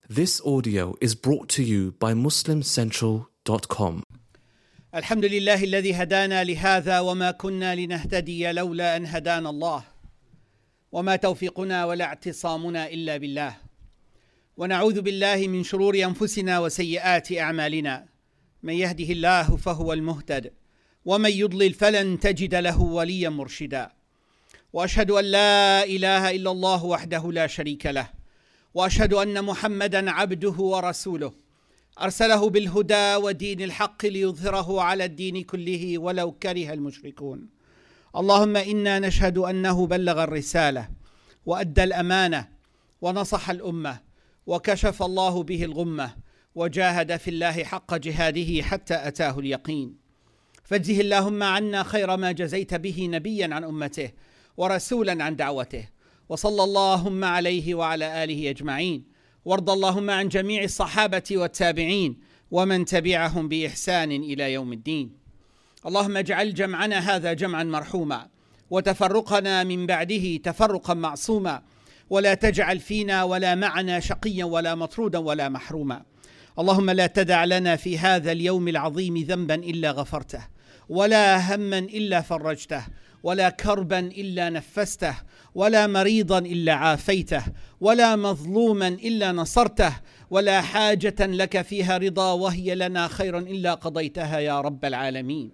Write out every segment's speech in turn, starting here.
This audio is brought to you by MuslimCentral.com. الحمد لله الذي هدانا لهذا وما كنا لنهتدي لولا أن هدانا الله وما توفيقنا ولا اعتصامنا إلا بالله ونعوذ بالله من شرور أنفسنا وسيئات أعمالنا من يهده الله فهو المهتد ومن يضلل فلن تجد له وليا مرشدا وأشهد أن لا إله إلا الله وحده لا شريك له وأشهد أن محمدا عبده ورسوله أرسله بالهدى ودين الحق ليظهره على الدين كله ولو كره المشركون. اللهم إنا نشهد أنه بلغ الرسالة وأدى الأمانة ونصح الأمة وكشف الله به الغمة وجاهد في الله حق جهاده حتى أتاه اليقين. فاجزه اللهم عنا خير ما جزيت به نبيا عن أمته ورسولا عن دعوته، وصلى اللهم عليه وعلى آله أجمعين، وارض اللهم عن جميع الصحابة والتابعين ومن تبعهم بإحسان إلى يوم الدين. اللهم اجعل جمعنا هذا جمعا مرحوما وتفرقنا من بعده تفرقا معصوما، ولا تجعل فينا ولا معنا شقيا ولا مطرودا ولا محروما. اللهم لا تدع لنا في هذا اليوم العظيم ذنبا إلا غفرته، ولا هما إلا فرجته، ولا كربا إلا نفسته، ولا مريضا إلا عافيته، ولا مظلوما إلا نصرته، ولا حاجة لك فيها رضا وهي لنا خير إلا قضيتها يا رب العالمين.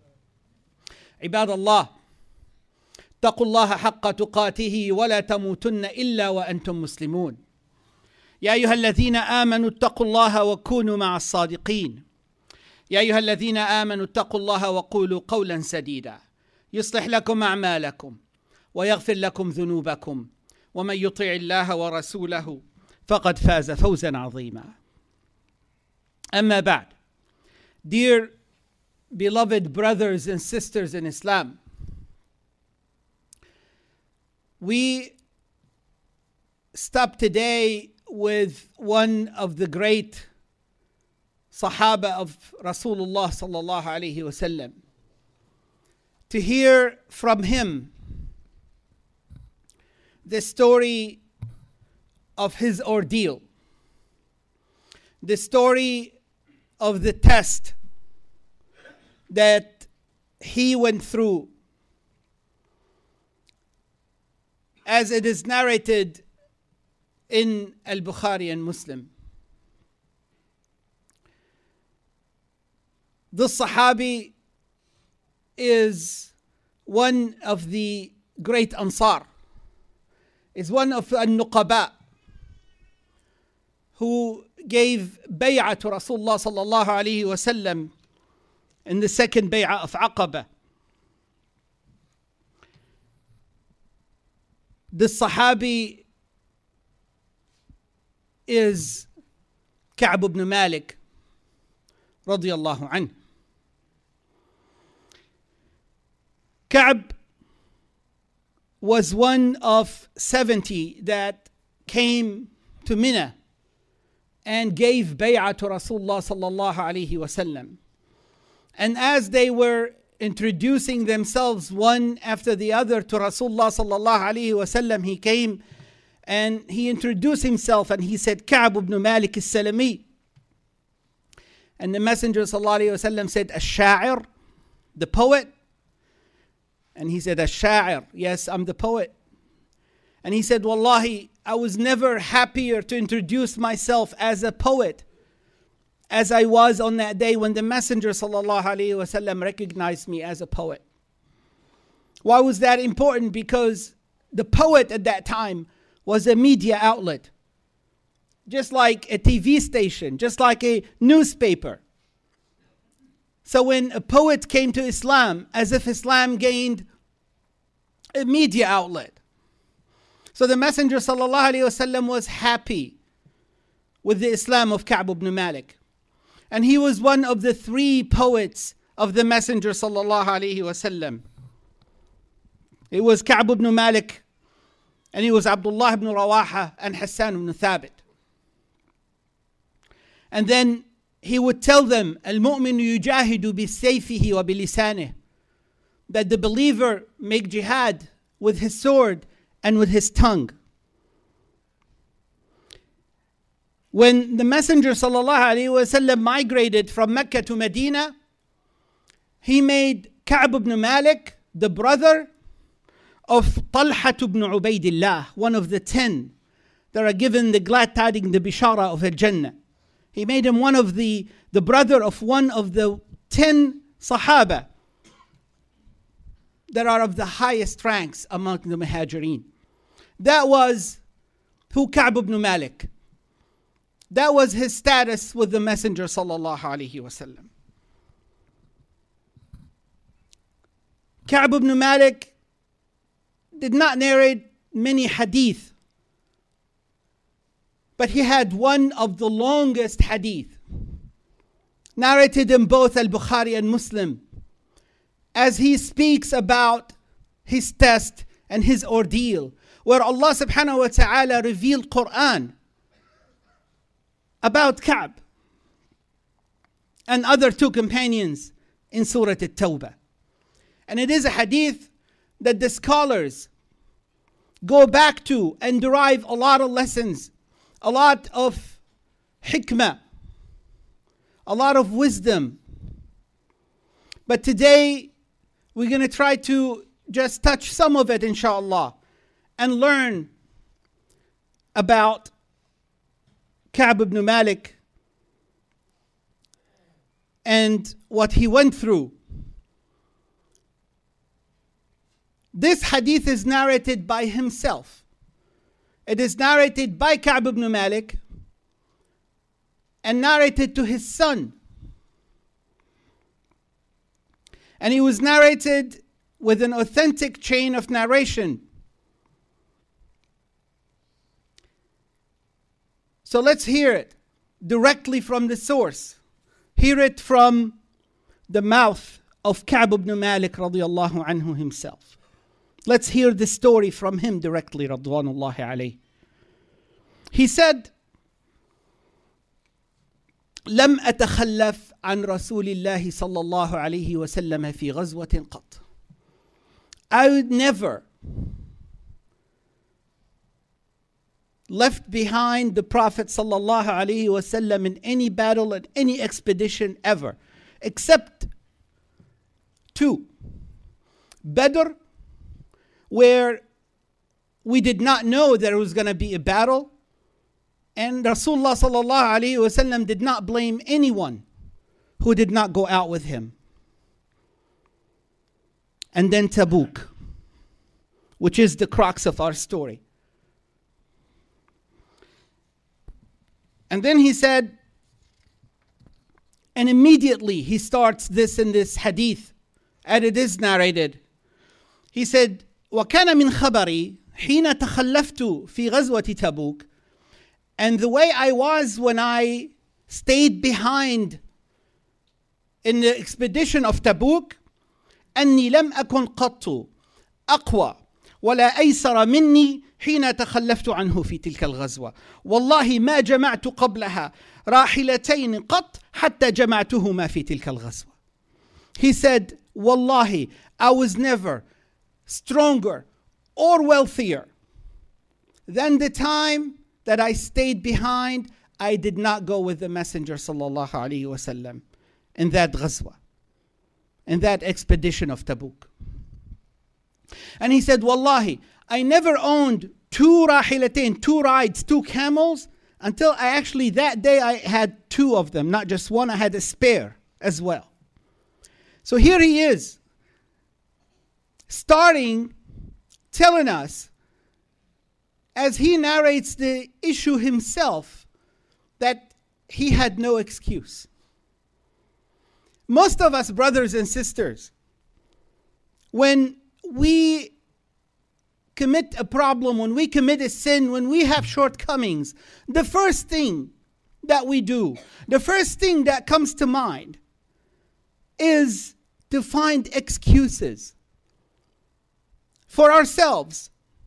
عباد الله، اتقوا الله حق تقاته ولا تموتن إلا وأنتم مسلمون. يا أيها الذين آمنوا اتقوا الله وكونوا مع الصادقين. يا أيها الذين آمنوا اتقوا الله وقولوا قولا سديدا يصلح لكم أعمالكم ويغفر لكم ذنوبكم، ومن يطع الله ورسوله فقد فاز فوزا عظيما. أما بعد. Dear beloved brothers and sisters in Islam, we stop today with one of the great Sahaba of Rasulullah sallallahu alaihi wasallam to hear from him the story of his ordeal, the story of the test that he went through, as it is narrated in Al-Bukhari and Muslim. This Sahabi is one of the great Ansar, is one of An-Nuqaba who gave bay'ah to Rasulullah sallallahu alayhi wa sallam in the second bay'ah of Aqaba. This Sahabi is Ka'b ibn Malik radiyallahu anhu. Ka'b was one of 70 that came to Mina and gave bay'ah to Rasulullah sallallahu alaihi wasallam. And as they were introducing themselves one after the other to Rasulullah sallallahu alaihi wasallam, he came and he introduced himself and he said, Ka'b ibn Malik al-Salami. And the Messenger sallallahu alaihi wasallam said, Ash-Sha'ir, the poet. And he said, Ash-Sha'ir, yes, I'm the poet. And he said, Wallahi, I was never happier to introduce myself as a poet as I was on that day when the Messenger sallallahu alaihi wasallam recognized me as a poet. Why was that important? Because the poet at that time was a media outlet, just like a TV station, just like a newspaper. So when a poet came to Islam, as if Islam gained a media outlet. So the Messenger sallallahu alaihi wasallam was happy with the Islam of Ka'b ibn Malik. And he was one of the three poets of the Messenger sallallahu alaihi wasallam. It was Ka'b ibn Malik, and he was Abdullah ibn Rawaha and Hassan ibn Thabit. And then he would tell them, Al-mu'minu yujahidu bi-sayfihi wa bi-lisanih, that the believer make jihad with his sword and with his tongue. When the Messenger ﷺ migrated from Mecca to Medina, he made Ka'b ibn Malik the brother of Talha ibn Ubaidillah, one of the 10 that are given the glad tidings, the bishara of Al-Jannah. He made him one of the brother of one of the 10 Sahaba that are of the highest ranks among the Muhajirin. That was who Ka'b ibn Malik. That was his status with the Messenger sallallahu alaihi wasallam. Ka'b ibn Malik did not narrate many hadith, but he had one of the longest hadith, narrated in both Al-Bukhari and Muslim, as he speaks about his test and his ordeal, where Allah subhanahu wa ta'ala revealed Quran about Ka'b and other 2 companions in Surah At-Tawbah. And it is a hadith that the scholars go back to and derive a lot of lessons, a lot of hikmah, a lot of wisdom. But today, we're going to try to just touch some of it, inshallah, and learn about Ka'b ibn Malik and what he went through. This hadith is narrated by himself. It is narrated by Ka'b ibn Malik and narrated to his son. And it was narrated with an authentic chain of narration. So let's hear it directly from the source. Hear it from the mouth of Ka'b ibn Malik radiyallahu anhu himself. Let's hear the story from him directly, radwanullahi alayhi. He said, لم أتخلف عن رسول الله صلى الله عليه وسلم في غزوة قط. I would never left behind the Prophet صلى الله عليه وسلم in any battle and any expedition ever, except 2. Badr, where we did not know there was going to be a battle, and Rasulullah sallallahu alaihi wasallam did not blame anyone who did not go out with him. And then Tabuk, which is the crux of our story. And then he said, and immediately he starts this in this hadith, and it is narrated. He said, وَكَانَ مِنْ خَبَرِي حِينَ تَخَلَّفْتُ فِي غَزْوَةِ تَبُوكَ. And the way I was when I stayed behind in the expedition of Tabuk, أني لم أكن قط أقوى ولا أيسر مني حين تخلفت عنه في تلك الغزوة. والله ما جمعت قبلها راحلتين قط حتى جمعتهما في تلك الغزوة. He said, Wallahi, I was never stronger or wealthier than the time that I stayed behind. I did not go with the Messenger sallallahu alaihi wasallam in that ghazwa, in that expedition of Tabuk. And he said, Wallahi, I never owned 2 rahilatain, 2 rides, 2 camels, until that day I had 2 of them, not just one, I had a spare as well. So here he is, starting, telling us, as he narrates the issue himself, that he had no excuse. Most of us, brothers and sisters, when we commit a problem, when we commit a sin, when we have shortcomings, the first thing that we do, the first thing that comes to mind is to find excuses for ourselves,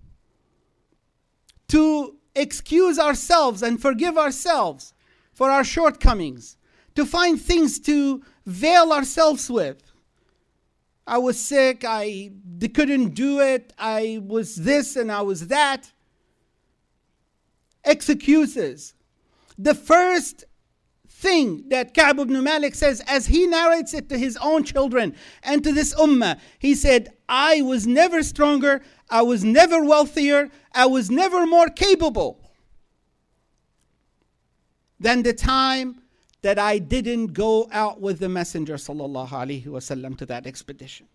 to excuse ourselves and forgive ourselves for our shortcomings, to find things to veil ourselves with. I was sick, I couldn't do it, I was this and I was that. Excuses. The first thing that Ka'b ibn Malik says, as he narrates it to his own children and to this ummah, he said, I was never stronger, I was never wealthier, I was never more capable than the time that I didn't go out with the Messenger sallallahu alaihi wasallam to that expedition.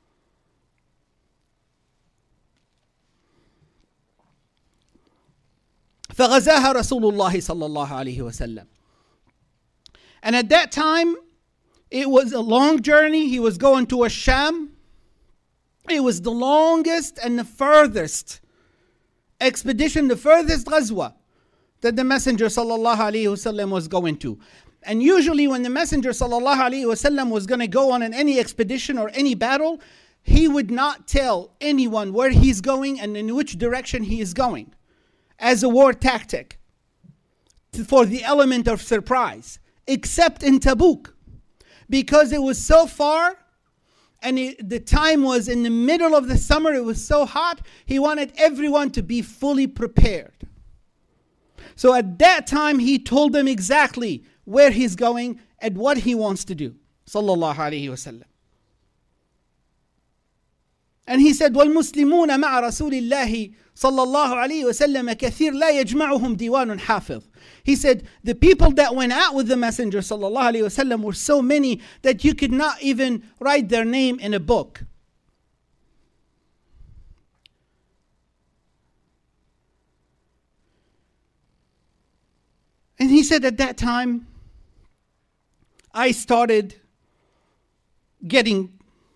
فغزاها رسول الله صلى الله عليه وسلم. And at that time, it was a long journey. He was going to Sham. It was the longest and the furthest expedition, the furthest ghazwa that the Messenger sallallahu alaihi wasallam was going to. And usually when the Messenger sallallahu alaihi wasallam was going to go on any expedition or any battle, he would not tell anyone where he's going and in which direction he is going, as a war tactic for the element of surprise, except in Tabuk, because it was so far and the time was in the middle of the summer. It was so hot. He wanted everyone to be fully prepared. So at that time, he told them exactly where he's going and what he wants to do. Sallallahu alayhi wasallam. And he said, وَالْمُسْلِمُونَ مَعَ رَسُولِ اللَّهِ صلى الله عليه وسلم كثير لا يجمعهم ديوان حافظ. He said, the people that went out with the Messenger sallallahu alaihi wasallam were so many that you could not even write their name in a book. And he said, at that time, I started getting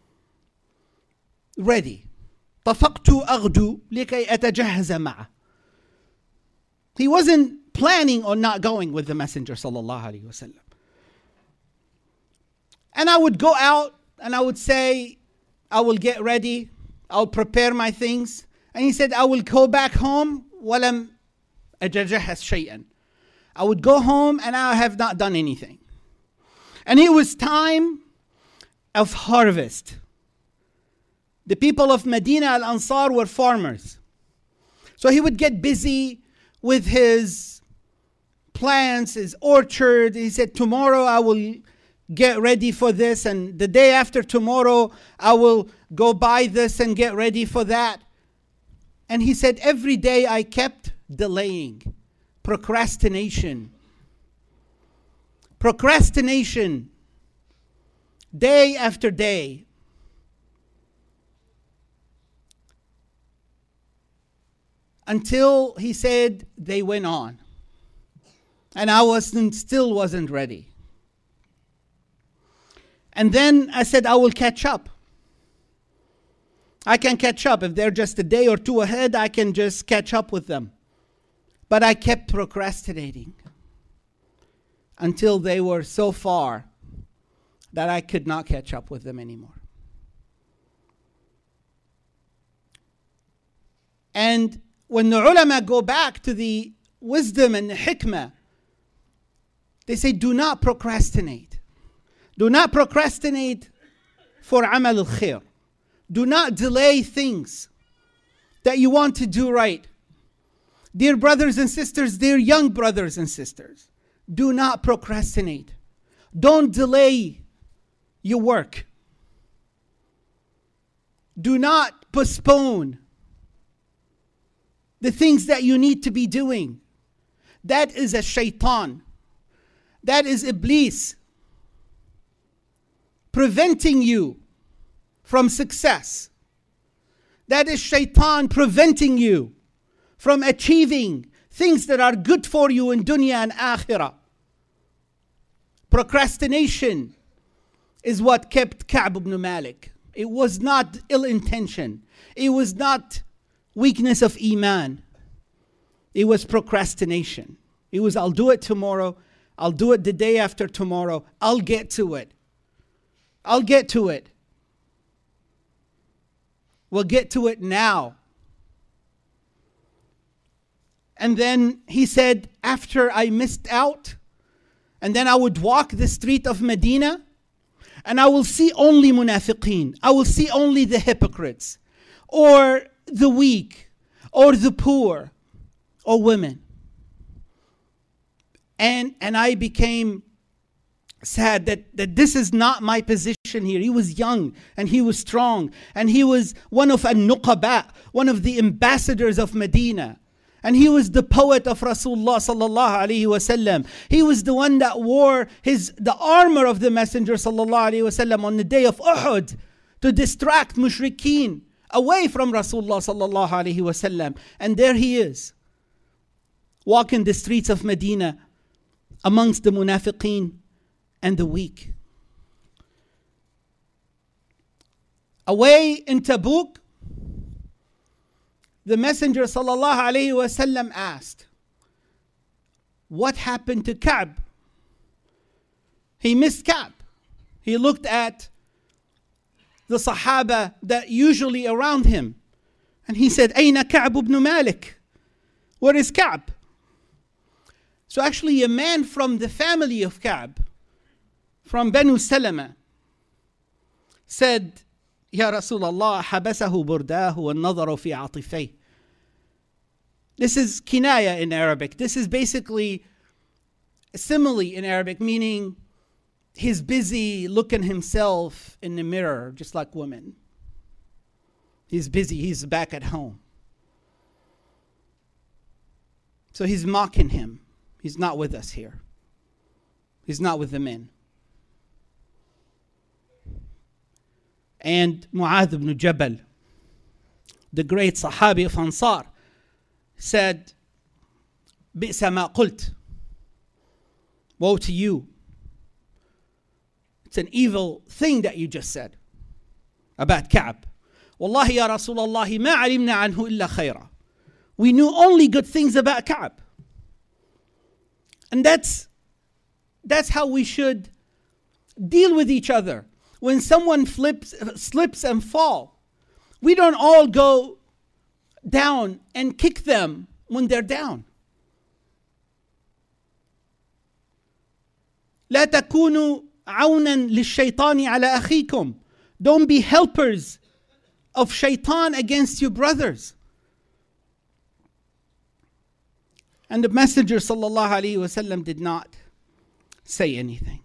ready. طفقت أغدو لكي أتجهز معه. He wasn't planning on not going with the Messenger sallallahu alaihi wasallam. And I would go out and I would say, I will get ready, I'll prepare my things. And he said, I will go back home ولم أتجهز شيئا. I would go home and I have not done anything. And it was time of harvest. The people of Medina al-Ansar were farmers. So he would get busy with his plants, his orchard. He said, tomorrow I will get ready for this, and the day after tomorrow I will go buy this and get ready for that. And he said, every day I kept delaying. Procrastination. Day after day. Until he said they went on. And I still wasn't ready. And then I said, I will catch up. I can catch up. If they're just a day or two ahead, I can just catch up with them. But I kept procrastinating until they were so far that I could not catch up with them anymore. And when the ulama go back to the wisdom and the hikmah, they say, do not procrastinate. Do not procrastinate for amal al-khair. Do not delay things that you want to do right. Dear brothers and sisters, dear young brothers and sisters, do not procrastinate. Don't delay your work. Do not postpone the things that you need to be doing. That is a shaitan. That is Iblis preventing you from success. That is shaitan preventing you from achieving things that are good for you in dunya and akhirah. Procrastination is what kept Ka'b ibn Malik. It was not ill intention. It was not weakness of iman. It was procrastination. It was, I'll do it tomorrow. I'll do it the day after tomorrow. I'll get to it. I'll get to it. We'll get to it now. And then he said, after I missed out, and then I would walk the street of Medina, and I will see only munafiqeen. I will see only the hypocrites, or the weak, or the poor, or women. And I became sad that this is not my position here. He was young and he was strong and he was one of an-nuqaba, one of the ambassadors of Medina. And he was the poet of Rasulullah sallallahu alaihi wasallam. He was the one that wore the armor of the Messenger sallallahu alaihi wasallam on the day of Uhud to distract mushrikeen away from Rasulullah sallallahu alaihi wasallam. And there he is, walking the streets of Medina amongst the munafiqeen and the weak. Away in Tabuk, the Messenger sallallahu alaihi wasallam asked, what happened to Ka'b? He missed Ka'b. He looked at the Sahaba that usually around him, and he said, Ayna Ka'b ibn Malik? Where is Ka'b? So actually a man from the family of Ka'b, from Banu Salama, said, Ya Rasulullah, habasahu burdahu wa nadaru fi atifay. This is kinaya in Arabic. This is basically a simile in Arabic, meaning he's busy looking himself in the mirror, just like women. He's busy, he's back at home. So he's mocking him. He's not with us here. He's not with the men. And Mu'adh ibn Jabal, the great Sahabi of Ansar, said, بِئْسَ مَا قُلْتَ. Woe to you. It's an evil thing that you just said about Ka'b. Wallahi ya Rasulullah, ma alimna anhu illa khayra. We knew only good things about Ka'b. And that's how we should deal with each other. When someone slips and fall, we don't all go down and kick them when they're down. لا تكونوا عونا للشيطان على أخيكم. Don't be helpers of shaitan against your brothers. And the Messenger sallallahu alaihi wasallam did not say anything.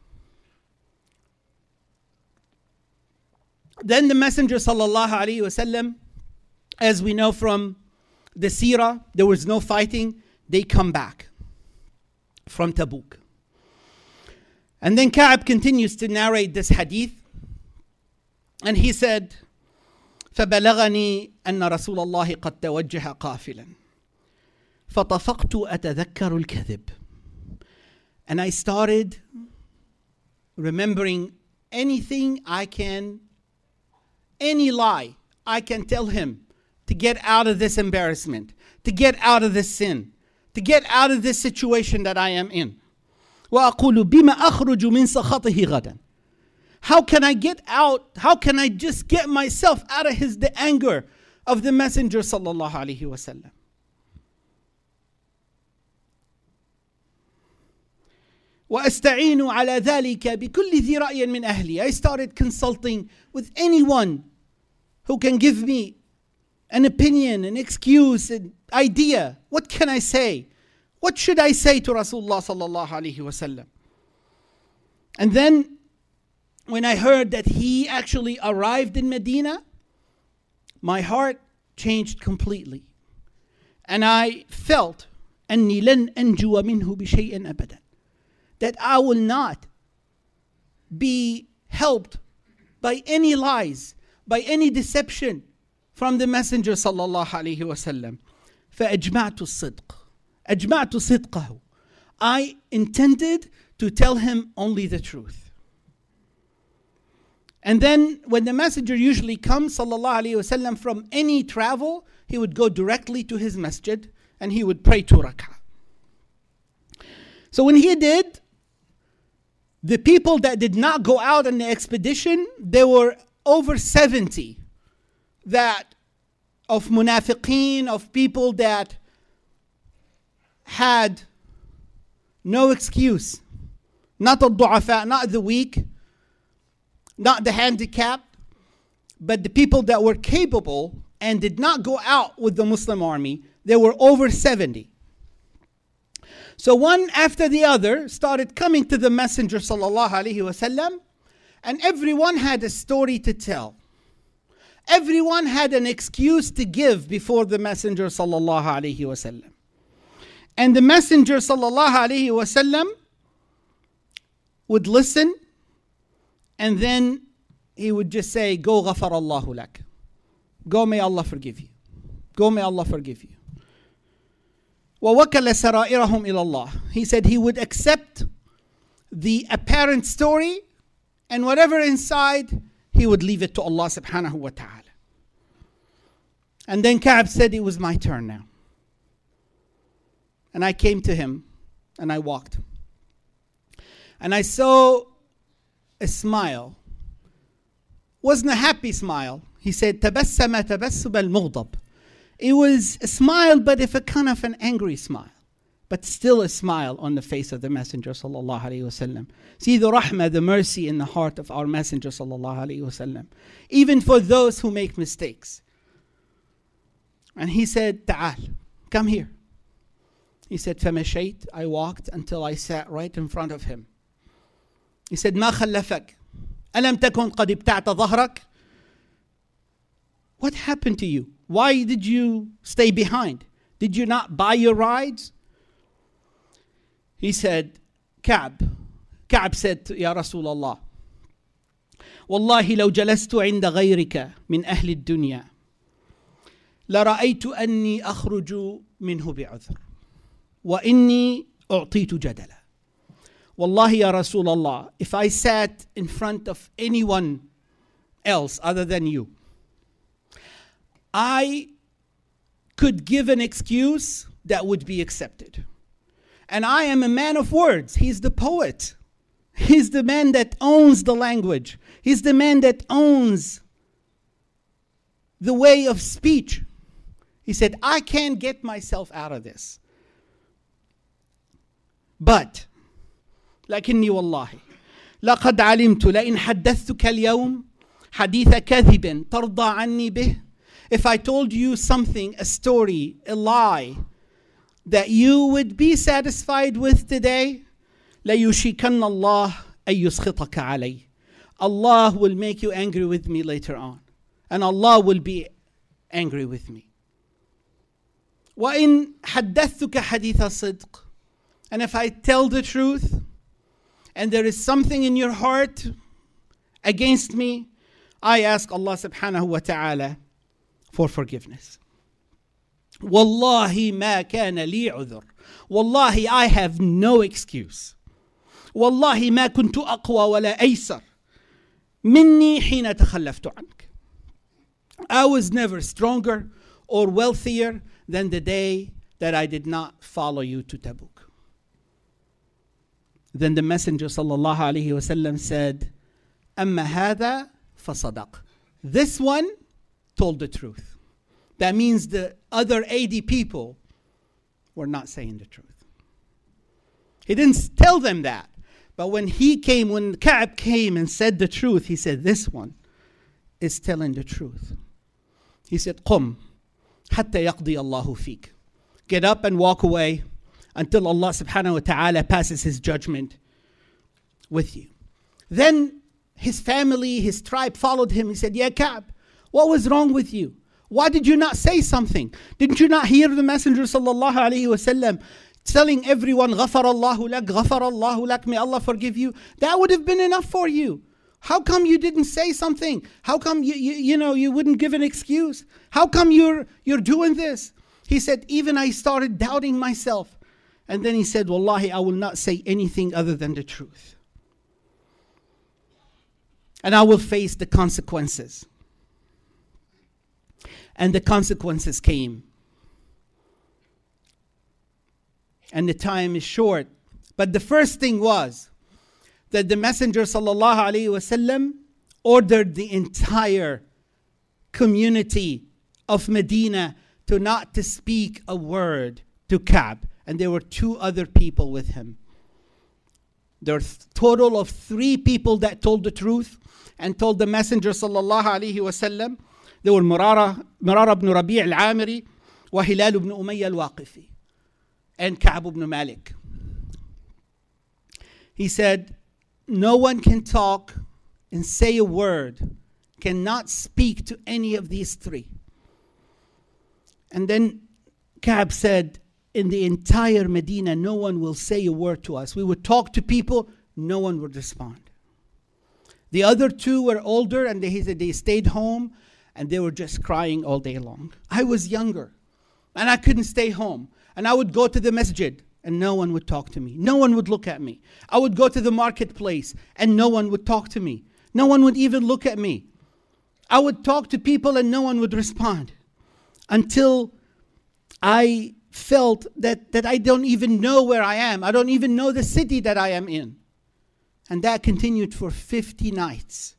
Then the Messenger sallallahu alaihi wasallam, as we know from the seerah, there was no fighting. They come back from Tabuk. And then Ka'b continues to narrate this hadith. And he said, فَبَلَغَنِي أَنَّ رَسُولَ اللَّهِ قَدْ تَوَجَّهَ قَافِلًا فَطَفَقْتُ أَتَذَكَّرُ الْكَذِبِ. And I started remembering any lie I can tell him to get out of this embarrassment, to get out of this sin, to get out of this situation that I am in. وَأَقُولُ بِمَا أَخْرُجُ مِنْ سَخَطِهِ غَدًا. How can I get out? How can I just get myself out of the anger of the Messenger sallallahu alaihi wasallam? وَأَسْتَعِينُ عَلَى ذَلِكَ بِكُلِّ ذِي رَأْيٍ مِنْ أَهْلِي. I started consulting with anyone who can give me an opinion, an excuse, an idea. What can I say? What should I say to Rasulullah sallallahu alaihi wasallam? And then when I heard that he actually arrived in Medina, my heart changed completely. And I felt أني لن أنجو منه بشيء أبدا, that I will not be helped by any lies, by any deception from the Messenger sallallahu alaihi wasallam. فأجمعت الصدق. أجمعت صدقه. I intended to tell him only the truth. And then when the Messenger usually comes sallallahu alaihi wasallam from any travel, he would go directly to his masjid and he would pray 2 rak'ah. So when he did, the people that did not go out on the expedition, there were over 70 of munafiqeen, of people that had no excuse. Not the du'afa, not the weak, not the handicapped, but the people that were capable and did not go out with the Muslim army. There were over 70. So one after the other started coming to the Messenger sallallahu alaihi wasallam, and everyone had a story to tell. Everyone had an excuse to give before the Messenger sallallahu alaihi wasallam. And the Messenger sallallahu alaihi wasallam would listen, and then he would just say, "Go, ghafar Allahu lak. Go, may Allah forgive you. Go, may Allah forgive you." وَوَكَلَ سَرَائِرَهُمْ إِلَى اللَّهِ. He said he would accept the apparent story, and whatever inside, he would leave it to Allah subhanahu wa ta'ala. And then Ka'b said, it was my turn now. And I came to him, and I walked. And I saw a smile. Wasn't a happy smile. He said, تَبَسَّمَ تَبَسُّمَ الْمُغْضَبِ. It was a smile, but if a kind of an angry smile. But still a smile on the face of the Messenger sallallahu alaihi wasallam. See the rahmah, the mercy in the heart of our Messenger sallallahu alaihi wasallam. Even for those who make mistakes. And he said, "Ta'al, come here." He said, فَمَشَيْتُ. I walked until I sat right in front of him. He said, مَا خَلَّفَكَ أَلَمْ تَكُنْ قَدْ ابْتَعْتَ ظَهْرَكَ. What happened to you? Why did you stay behind? Did you not buy your rides? He said, Ka'b said, Ya Rasulullah, والله لو جلست عند غيرك من أهل الدنيا لرأيت أني أخرج منه بعذر وإني أعطيت جدلا. Wallahi ya Rasulullah, if I sat in front of anyone else other than you, I could give an excuse that would be accepted. And I am a man of words. He's the poet. He's the man that owns the language. He's the man that owns the way of speech. He said, I can't get myself out of this. But, لكني والله لقد علمت لئن حدثتك اليوم حديث كذب ترضى عني به. If I told you something, a story, a lie, that you would be satisfied with today, لَيُشِكَنَّ اللَّهُ أَن يُسْخِطَكَ عَلَيْهِ. Allah will make you angry with me later on. And Allah will be angry with me. وَإِن حَدَّثْتُكَ حَدِيثَ صِدْقٍ. And if I tell the truth, and there is something in your heart against me, I ask Allah subhanahu wa ta'ala for forgiveness. Wallahi ma kana li udhr. Wallahi, I have no excuse. Wallahi ma kuntu aqwa wala aysar minni hina takhallaftu ank. I was never stronger or wealthier than the day that I did not follow you to Tabuk. Then the Messenger sallallahu alaihi wasallam said, Amma hada fasadaq. This one told the truth. That means the other 80 people were not saying the truth. He didn't tell them that. But when Ka'b came and said the truth, he said, this one is telling the truth. He said, قُمْ حَتَّى يَقْضِيَ اللَّهُ فِيكَ. Get up and walk away until Allah subhanahu wa ta'ala passes His judgment with you. Then his family, his tribe followed him. He said, Ya Ka'b, what was wrong with you? Why did you not say something? Didn't you not hear the Messenger sallallahu alayhi wasallam telling everyone, غَفَرَ اللَّهُ لَكَ, غَفَرَ اللَّهُ لَكَ, may Allah forgive you? That would have been enough for you. How come you didn't say something? How come you wouldn't give an excuse? How come you're doing this? He said, even I started doubting myself. And then he said, Wallahi, I will not say anything other than the truth. And I will face the consequences. And the consequences came. And the time is short. But the first thing was that the Messenger sallallahu alaihi wasallam ordered the entire community of Medina not to speak a word to Ka'b. And there were 2 other people with him. There were a total of 3 people that told the truth and told the Messenger sallallahu alaihi wasallam. There were Murara ibn Rabi' al-Amiri wa Hilal ibn Umayya al-Waqifi and Ka'b ibn Malik. He said, no one can talk and say a word, cannot speak to any of these three. And then Ka'b said, in the entire Medina, no one will say a word to us. We would talk to people, no one would respond. The other two were older, and he said they stayed home, and they were just crying all day long. I was younger, and I couldn't stay home. And I would go to the masjid, and no one would talk to me. No one would look at me. I would go to the marketplace, and no one would talk to me. No one would even look at me. I would talk to people, and no one would respond. Until I felt that I don't even know where I am. I don't even know the city that I am in. And that continued for 50 nights.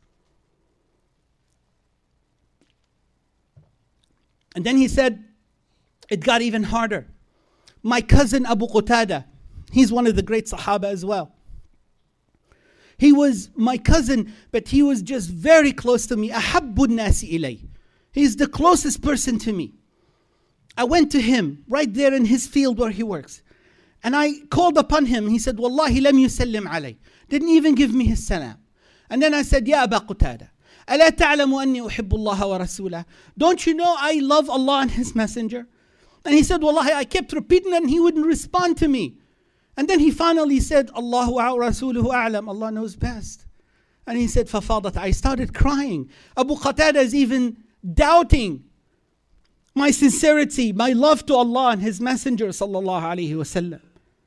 And then he said, it got even harder. My cousin Abu Qatada, he's one of the great Sahaba as well. He was my cousin, but he was just very close to me. Ahabbun nasi ilay. He's the closest person to me. I went to him right there in his field where he works. And I called upon him. He said, Wallahi lam yusallim alay. Didn't even give me his salam. And then I said, Ya Aba Qatada, ألا تعلم أني أحب الله ورسوله? Don't you know I love Allah and His Messenger? And he said, Wallahi, I kept repeating it and he wouldn't respond to me. And then he finally said, Allahu Rasuluhu a'lam, Allah knows best. And he said, فَفَاضَتْ. I started crying. Abu Qatada is even doubting my sincerity, my love to Allah and His Messenger sallallahu alaihi wasallam.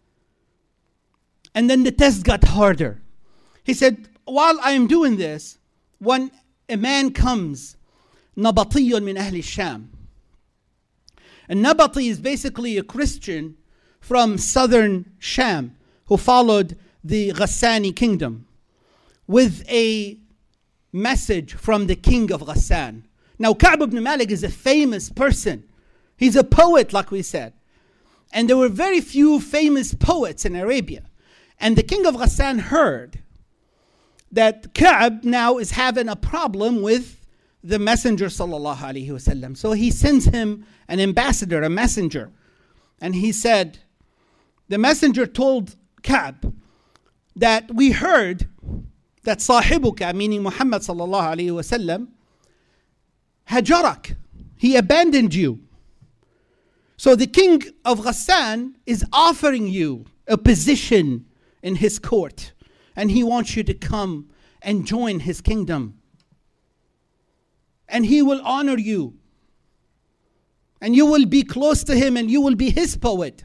And then the test got harder. He said, while I am doing this, when a man comes, Nabatiyun min Ahli Sham. And Nabati is basically a Christian from southern Sham who followed the Ghassani kingdom with a message from the king of Ghassan. Now Ka'b ibn Malik is a famous person. He's a poet, like we said. And there were very few famous poets in Arabia. And the king of Ghassan heard that Ka'b now is having a problem with the Messenger sallallahu alaihi wasallam. So he sends him an ambassador, a messenger. And he said, the messenger told Ka'b that we heard that sahibuka, meaning Muhammad sallallahu alaihi wasallam, hajarak, he abandoned you. So the king of Ghassan is offering you a position in his court. And he wants you to come and join his kingdom. And he will honor you. And you will be close to him and you will be his poet.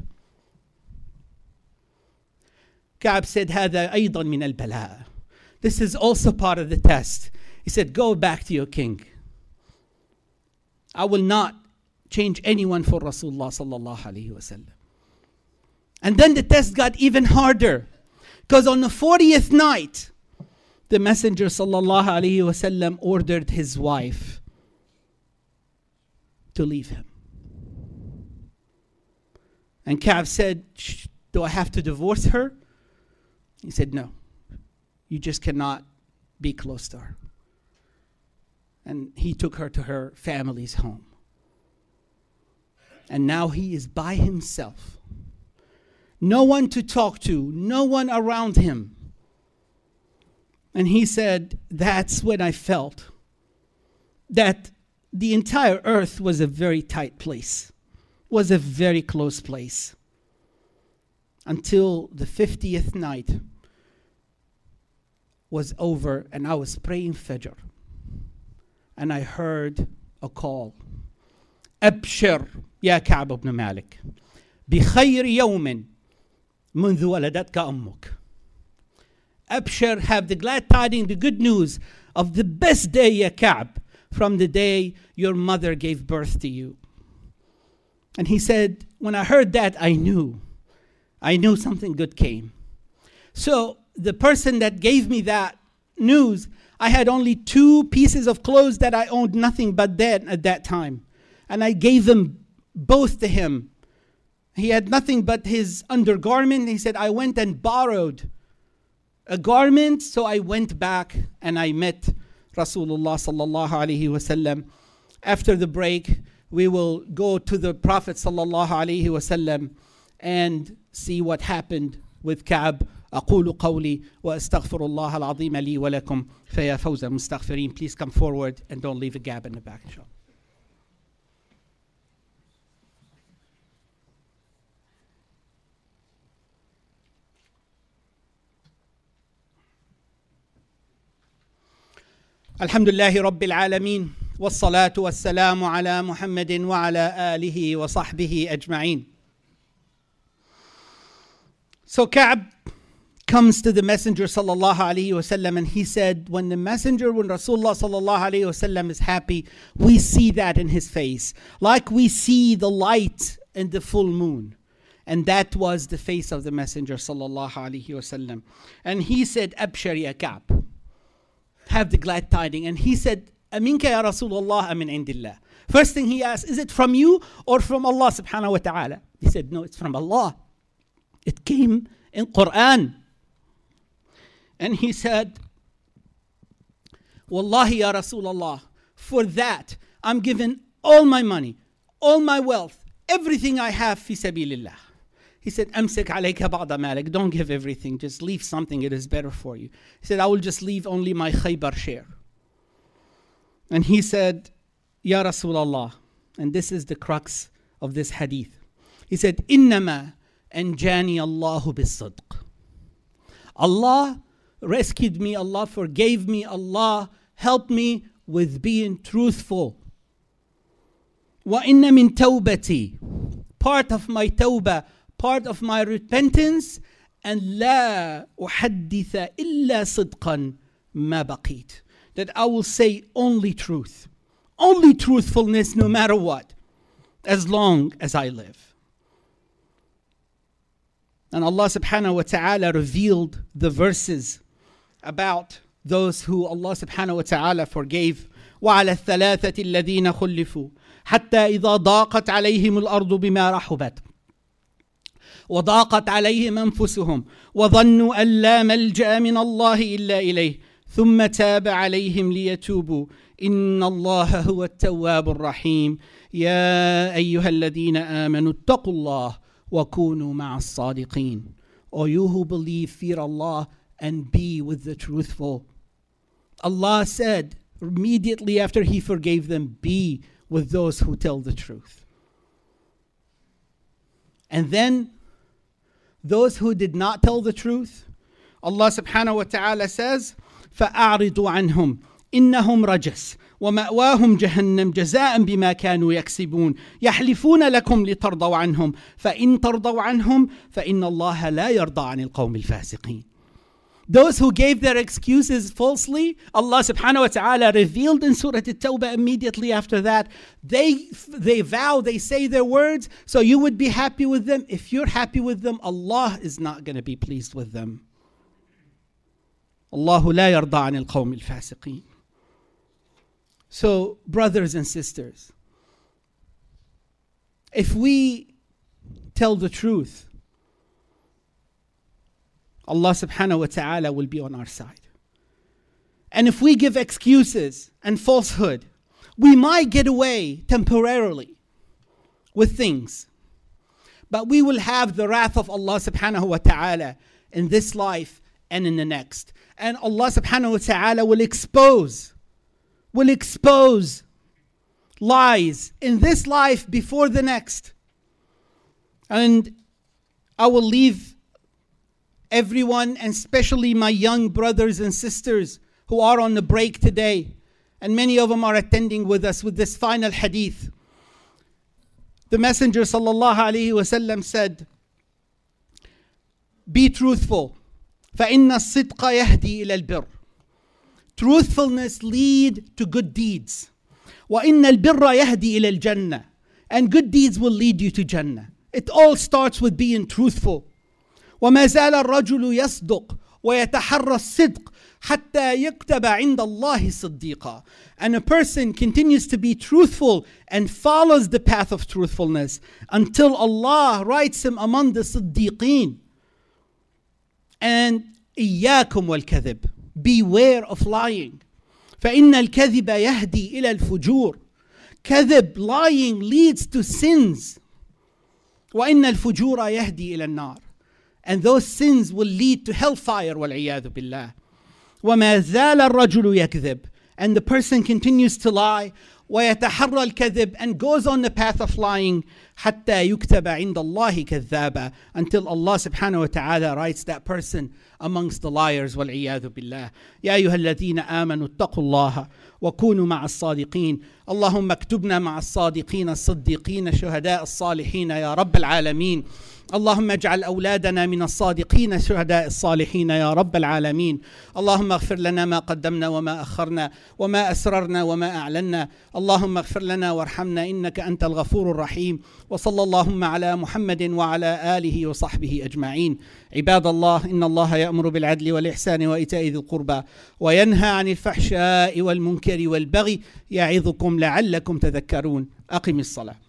Ka'b said, هذا أيضا من البلاء. This is also part of the test. He said, go back to your king. I will not change anyone for Rasulullah sallallahu alaihi wasallam. And then the test got even harder. Because on the 40th night, the Messenger sallallahu alaihi wasallam ordered his wife to leave him. And Ka'b said, do I have to divorce her? He said, no. You just cannot be close to her. And he took her to her family's home. And now he is by himself. No one to talk to, no one around him. And he said, that's when I felt that the entire earth was a very tight place, was a very close place. Until the 50th night was over and I was praying Fajr. And I heard a call. أبشر يا كعب بن مالك بخير يوم منذ ولدتك أمك. Abshir, have the glad tidings, the good news of the best day, ya Ka'b, from the day your mother gave birth to you. And he said, when I heard that, I knew something good came. So the person that gave me that news, I had only 2 pieces of clothes that I owned nothing but that at that time. And I gave them both to him. He had nothing but his undergarment. He said, I went and borrowed a garment, so I went back and I met Rasulullah sallallahu alaihi wasallam. After the break, we will go to the Prophet sallallahu alaihi wasallam and see what happened with Ka'b أقول قولي وأستغفر الله العظيم لي ولكم فيا فوز المستغفرين. Please come forward and don't leave a gap in the back, inshallah. الحمد لله رب العالمين والصلاة والسلام على محمد وعلى آله وصحبه أجمعين. So Ka'b comes to the Messenger sallallahu alaihi wasallam and he said, when Rasulullah sallallahu alaihi wasallam is happy, we see that in his face, like we see the light in the full moon. And that was the face of the Messenger sallallahu alaihi wasallam. And he said, Abshar ya Ka'b, have the glad tidings. And he said, Aminka ya Rasulullah amin indillah. First thing he asked, is it from you or from Allah subhanahu wa ta'ala? He said, no, it's from Allah. It came in Quran. And he said, Wallahi ya Rasulullah, for that I'm giving all my money, all my wealth, everything I have fi sabilillah. He said, Amsik alayka ba'da malik. Don't give everything, just leave something, it is better for you. He said, I will just leave only my Khaybar share. And he said, Ya Rasulullah, and this is the crux of this hadith. He said, Innama anjani Allahu bis-sidq. Allah rescued me, Allah forgave me, Allah helped me with being truthful. Wa inna min tawbati, part of my tawbah, part of my repentance, and la uhadditha illa sidqan ma baqit, that I will say only truth, only truthfulness no matter what, as long as I live. And Allah subhanahu wa ta'ala revealed the verses about those who Allah subhanahu wa ta'ala forgave. وَعَلَى الثَّلَاثَةِ الَّذِينَ خُلِّفُوا حَتَّى إِذَا ضَاقَتْ عَلَيْهِمُ الْأَرْضُ بِمَا رَحُبَتْ وضاقت عليهم أنفسهم وظنوا أن لا ملجأ من الله إلا إليه ثم تاب عليهم ليتوبوا إن الله هو التواب الرحيم يا أيها الذين آمنوا اتقوا الله وكونوا مع الصادقين. O you who believe, fear Allah and be with the truthful. Allah said immediately after He forgave them, be with those who tell the truth. And then those who did not tell the truth, Allah subhanahu wa ta'ala says, فَأَعْرِضُوا عَنْهُمْ إِنَّهُمْ رَجَسٌ وَمَأْوَاهُمْ جَهَنَّمْ جَزَاءً بِمَا كَانُوا يَكْسِبُونَ يَحْلِفُونَ لَكُمْ لِتَرْضَوْا عَنْهُمْ فَإِن تَرْضَوْا عَنْهُمْ فَإِنَّ اللَّهَ لَا يَرْضَى عَنِ الْقَوْمِ الْفَاسِقِينَ. Those who gave their excuses falsely, Allah subhanahu wa ta'ala revealed in Surah At-Tawbah immediately after that. They vow, they say their words, so you would be happy with them. If you're happy with them, Allah is not going to be pleased with them. Allahu la yarda an al-qawm al-fasiqeen. So, brothers and sisters, if we tell the truth, Allah subhanahu wa ta'ala will be on our side. And if we give excuses and falsehood, we might get away temporarily with things, but we will have the wrath of Allah subhanahu wa ta'ala in this life and in the next. And Allah subhanahu wa ta'ala will expose lies in this life before the next. And I will leave everyone, and especially my young brothers and sisters who are on the break today, and many of them are attending with us, with this final hadith. The Messenger sallallahu alaihi wasallam said, be truthful. فَإِنَّ الصِّدْقَ يَهْدِي إِلَى الْبِرِّ. Truthfulness lead to good deeds. وَإِنَّ الْبِرَّ يَهْدِي إِلَى الْجَنَّةِ. And good deeds will lead you to Jannah. It all starts with being truthful. وما زال الرجل يصدق ويتحرى الصدق حتى يكتب عند الله صديقا. And a person continues to be truthful and follows the path of truthfulness until Allah writes him among the صديقين. And إياكم والكذب, beware of lying. فإن الكذب يهدي إلى الفجور. كذب, lying, leads to sins. وإن الفجور يهدي إلى النار. and those sins will lead to hellfire والعياذ بالله. وما زال الرجل يكذب, and the person continues to lie, ويتحرى الكذب, and goes on the path of lying, حتى يكتب عند الله كذابا, until Allah subhanahu wa ta'ala writes that person amongst the liars والعياذ بالله. يا أيها الذين آمنوا اتقوا الله وكونوا مع الصادقين. اللهم اكتبنا مع الصادقين الصديقين شهداء الصالحين يا رب العالمين. اللهم اجعل أولادنا من الصادقين شهداء الصالحين يا رب العالمين. اللهم اغفر لنا ما قدمنا وما أخرنا وما أسررنا وما أعلنا. اللهم اغفر لنا وارحمنا إنك أنت الغفور الرحيم. وصلى اللهم على محمد وعلى آله وصحبه أجمعين. عباد الله, إن الله يأمر بالعدل والإحسان وإيتاء ذي القربى وينهى عن الفحشاء والمنكر والبغي يعظكم لعلكم تذكرون. أقم الصلاة.